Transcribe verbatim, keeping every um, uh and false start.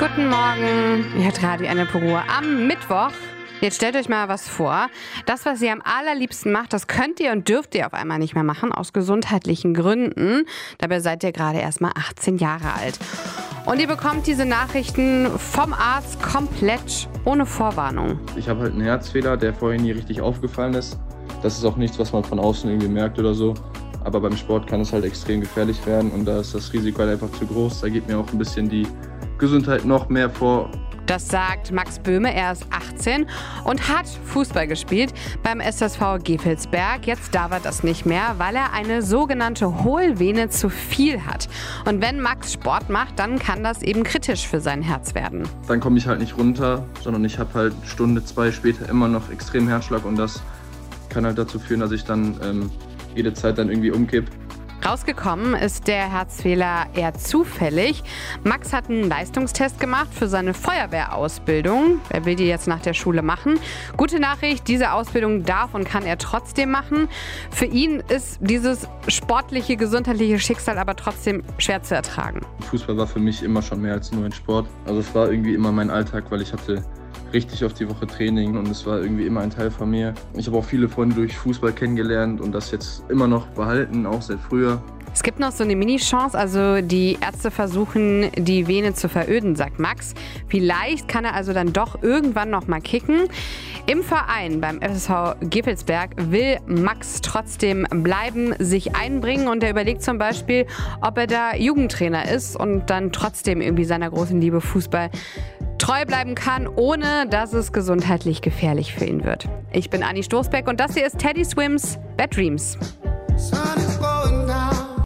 Guten Morgen, ihr hört Radio Eine Ruhe am Mittwoch. Jetzt stellt euch mal was vor. Das, was ihr am allerliebsten macht, das könnt ihr und dürft ihr auf einmal nicht mehr machen, aus gesundheitlichen Gründen. Dabei seid ihr gerade erst mal achtzehn Jahre alt. Und ihr bekommt diese Nachrichten vom Arzt komplett ohne Vorwarnung. Ich habe halt einen Herzfehler, der vorher nie richtig aufgefallen ist. Das ist auch nichts, was man von außen irgendwie merkt oder so. Aber beim Sport kann es halt extrem gefährlich werden und da ist das Risiko halt einfach zu groß. Da geht mir auch ein bisschen die Gesundheit noch mehr vor. Das sagt Max Böhme, er ist achtzehn und hat Fußball gespielt beim S S V Gevelsberg. Jetzt darf er das nicht mehr, weil er eine sogenannte Hohlvene zu viel hat. Und wenn Max Sport macht, dann kann das eben kritisch für sein Herz werden. Dann komme ich halt nicht runter, sondern ich habe halt Stunde, zwei später immer noch extrem Herzschlag und das kann halt dazu führen, dass ich dann ähm, jede Zeit dann irgendwie umkipp. Rausgekommen ist der Herzfehler eher zufällig. Max hat einen Leistungstest gemacht für seine Feuerwehrausbildung. Er will die jetzt nach der Schule machen. Gute Nachricht, diese Ausbildung darf und kann er trotzdem machen. Für ihn ist dieses sportliche, gesundheitliche Schicksal aber trotzdem schwer zu ertragen. Fußball war für mich immer schon mehr als nur ein Sport. Also es war irgendwie immer mein Alltag, weil ich hatte richtig auf die Woche Training und es war irgendwie immer ein Teil von mir. Ich habe auch viele Freunde durch Fußball kennengelernt und das jetzt immer noch behalten, auch seit früher. Es gibt noch so eine Mini-Chance, also die Ärzte versuchen, die Vene zu veröden, sagt Max. Vielleicht kann er also dann doch irgendwann noch mal kicken. Im Verein beim S S V Gevelsberg will Max trotzdem bleiben, sich einbringen und er überlegt zum Beispiel, ob er da Jugendtrainer ist und dann trotzdem irgendwie seiner großen Liebe Fußball treu bleiben kann, ohne dass es gesundheitlich gefährlich für ihn wird. Ich bin Anni Stoßbeck und das hier ist Teddy Swims Bad Dreams.